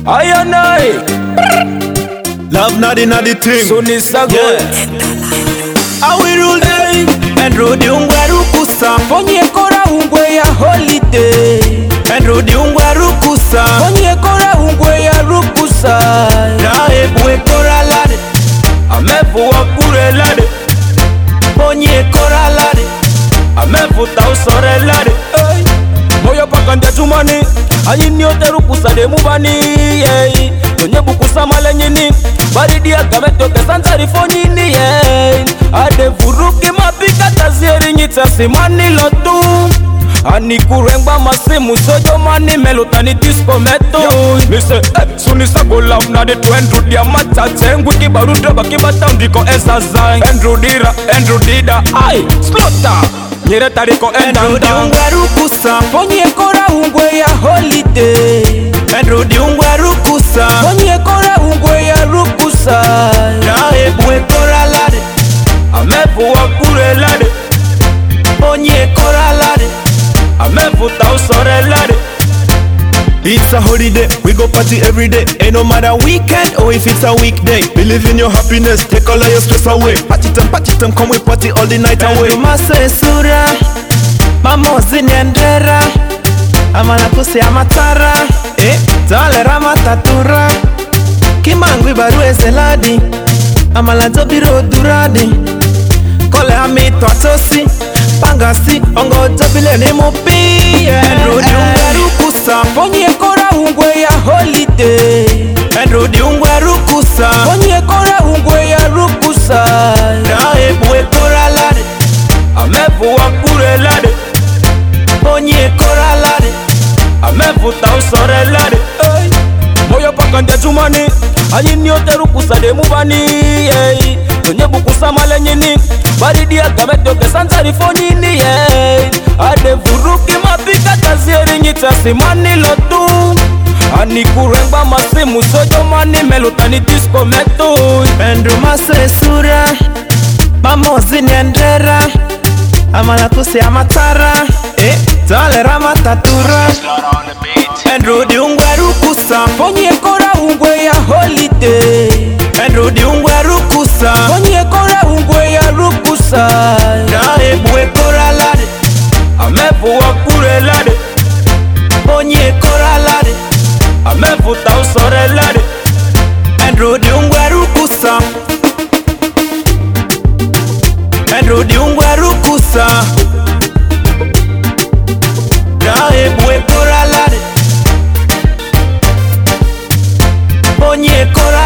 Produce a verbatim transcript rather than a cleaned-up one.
I and I Love not in the thing. So nisago I will rule day and rudi ungwaru kusa. Ponye kora ungwe ya holiday And rudi ungwaru kusa. Ponye kora ungwe ya rukusa. Na ebwe kora lade. Amevu wakure lade. Ponye kora lade. Amevu tausore lade. Hey. Moyo pakande tumani Anyini yote rukusa de mubani yeah. Tonye bukusa malenyini Baridi ya kameto kesanzari fonini yeah. Ade vuruki mapika tazieri nyita simani lotu Ani kurengba masimu sojo mani melotani disco meto Lise eh, sunisa go love na de tu Andrew dia mata Tengwi kibaru dreba kibata ndiko esa zai Andrew dira, Andrew dida Ay, slota Nyere tariko endanda Rudi ungwaru kusa. Ponye kora ungwe ya holiday And rudi ungwaru kusa. Ponye kora ungwe ya rukusa. Na ebwe kora lade. Amevu wakure lade. Ponye kora lade. Amevu tausore lade. It's a holiday, we go party every day. Ain't no matter weekend or if it's a weekday. Believe in your happiness, take all of your stress away. Party time, party time, come we party all the night away. Mase sura, mamozi niendera. Amala kusi amatara, eh, zale rama tatura. Kimangwi barue zeladi, amala zobiro duradi. Kole amito atosi, pangasi, ongo zobile ni mupi, yeah. Rudi ungwaru kusa. Ponye kora ungwe ya holiday And rudi ungwaru kusa. Ponye kora ungwe ya rukusa. Na ebwe kora lade. Amevu wakure lade. Ponye kora lade. Amevu tausore lade. Hey. Moyo pakande tumani Anyini yote rukusa de mubani yeah. Tonye bukusa malenyini Baridi ya kameto kesanzari fonini yeah. Ade vuruki mapika tazieri nyita simani lotu Ani kurengba masimu sojo mani melotani disco meto Andrew mase sura, mamozi niendera. Amala kusi amatara, eh, zale rama tatura. And rudi ungwaru kusa. Ponye kora ungwe ya holiday And rudi ungwaru kusa. Ponye kora ungwe ya rukusa. Na ebwe kora lade. Amevu wakure lade. Ponye kora lade. Amevu tausore lade. And rudi ungwaru kusa. And rudi ungwaru kusa. Na ebwe kora lade. Ponye kora